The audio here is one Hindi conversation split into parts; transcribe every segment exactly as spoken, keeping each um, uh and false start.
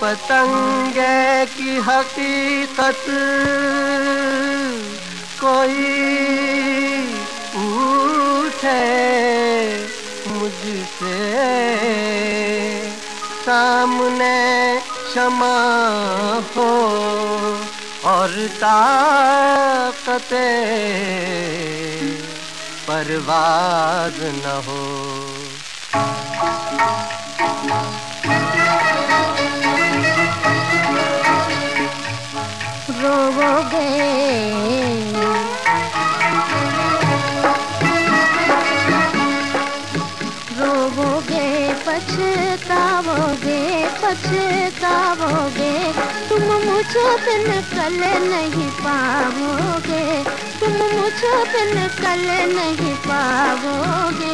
पतंगे की हकीकत कोई पूछे मुझसे, सामने क्षमा हो और ताकते परवाज़ न हो। रोवोगे रोवोगे पछतावोगे पछतावोगे, तुम मुझ बिन कल नहीं पाओगे, तुम मुझ बिन कल नहीं पाओगे।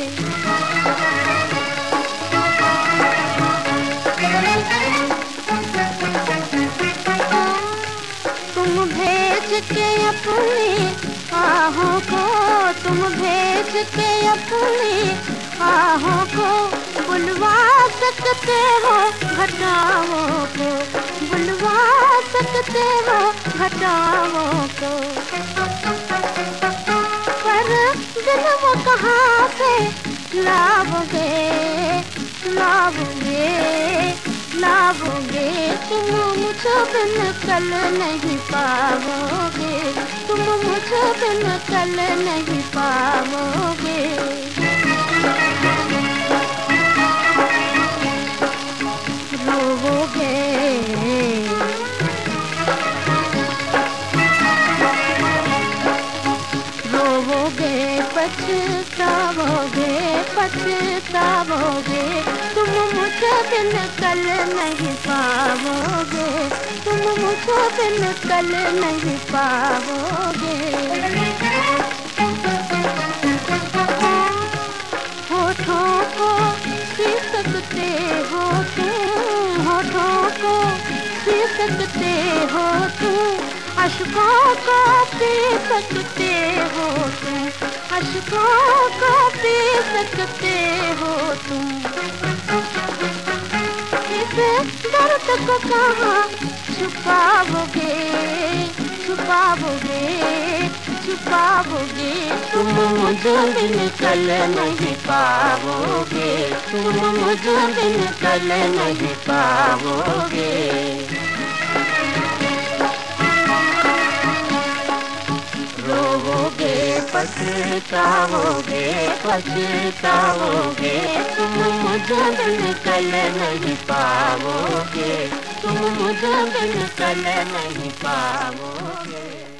तुम भेज के अपनी आहों को, तुम भेज के अपनी आहों को बुलवा सकते हो घटाओं को, बुलवा सकते हो घटाओं को। पर दिन वो कहाँ से लाओगे लाओगे लाओगे, तुम मुझ बिन कल नहीं पाओगे, तुम मुझ बिन कल नहीं पाओगे। रोवोगे रोवोगे पछतावोगे पछतावोगे, तुम मुझ बिन कल नहीं पाओगे, तुम मुझ बिन कल नहीं पाओगे। होठों को पी सकते हो तुम, होठों को पी सकते हो तुम, अश्कों को पी सकते हो तुम, अश्कों को पी सकते हो तुम। इस दर्द को कहाँ छुपाओगे छुपाओगे छुपाओगे, तुम मुझ बिन कल नहीं पाओगे, तुम मुझ बिन कल नहीं पाओगे। रोवोगे पछताओगे पछताओगे, तुम मुझ बिन कल नहीं पाओगे, तुम मुझ बिन कल नहीं पाओगे।